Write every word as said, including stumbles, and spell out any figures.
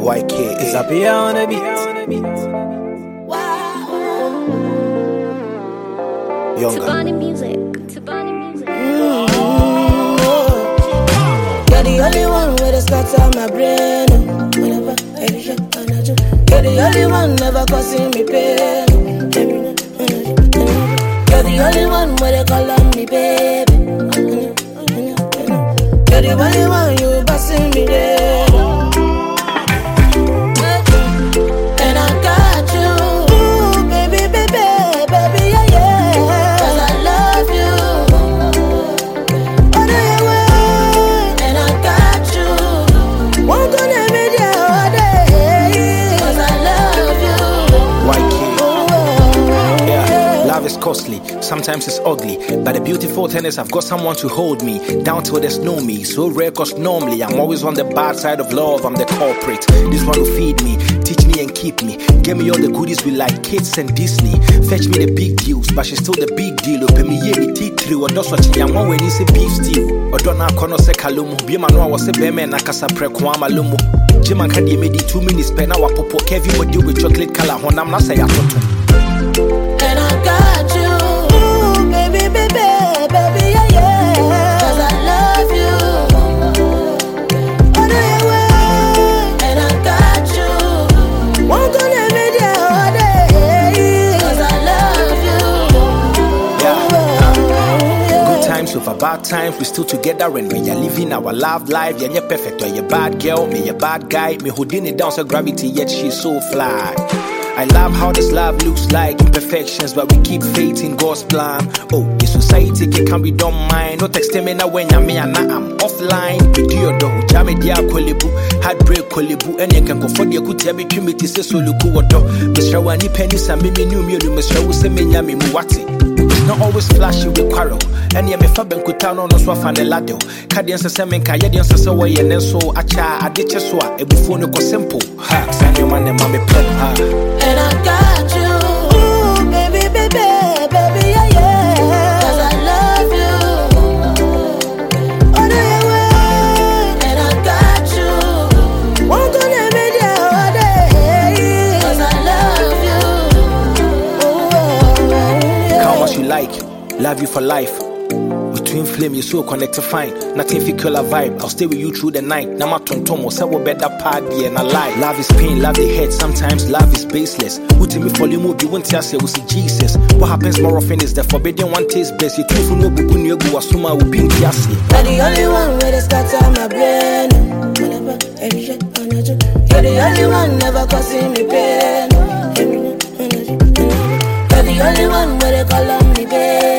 Y K is up here on the beat. Younger. Tabani music. Tabani music. Mm-hmm. You're the only one with a start on my brain. Whenever every shot I do, you're the only one never causing me pain. You're the only one with a call on me, baby. You're the only one you busting me there. And I got you, ooh, baby, baby, baby, yeah, yeah. 'Cause I love you. Oh, no, you will. And I got you. Won't gonna be there all day. 'Cause I love you. Y K. Oh, Yeah, love is costly, sometimes it's ugly, but the beautiful thing is I've got someone to hold me down till there's no me. So rare cause normally I'm always on the bad side of love. I'm the culprit, this one will feed me, teach me and keep me, give me all the goodies we like kids and Disney. Fetch me the big deals, but she's still the big deal. Open me yeah, me tea through or just watching young one when you say beef stew. Or don't have kono se kalumu, be man no was a beme na kasa prekwama lumu. Jim and Candy made it two minutes pen our popo Kevin would do with chocolate color when I'm not say I thought. and I got you, ooh, baby, baby, baby, yeah, yeah. 'Cause I love you. Oh, no, you will. And I got you. Won't gonna be there all day. 'Cause I love you. Yeah. Good times over bad times, we still together and we are living our love life. Yeah, you're perfect, or you're bad girl, me a bad guy. Me holding it down so gravity, yet she's so fly. I love how this love looks like imperfections, but we keep faith in God's plan. Oh, the society can be done mine. No text me now when I'm me and I'm offline. With your door, jam it, yeah, Kolibu, heartbreak Kolibu, and you can go for the good tabby committee, says so look what do. Mister Wani pennies and me new meal, Mister Usemi Yami Muwati. Not always flashy with quarrel. And yeah, me faben kutano no so fan the lado. Kadian se semen ka yedian se so way and so acha adiche so e before no ko simple. Ha, san your man and mommy plum ha. And I got you, ooh, baby, baby, baby, yeah, yeah. 'Cause I love you. Oh, no, you will. And I got you. Won't gonna be there all day. 'Cause I love you. Oh, yeah. How much you like, love you for life. Between flame, you're so connected fine. Nothing fi kill a vibe. I'll stay with you through the night. Now my tongue tongue say we better party and I lie. Love is pain, love the head. Sometimes love is baseless. Who tell me for you move, you won't say we see Jesus. What happens more often is the forbidden one taste best. You truth no bubu ni egu asuma will be in kiasi. You're the only one with a start on my brain. Whenever every shot I do, you're the only one never causing me pain. You're the only one with a call on me, babe.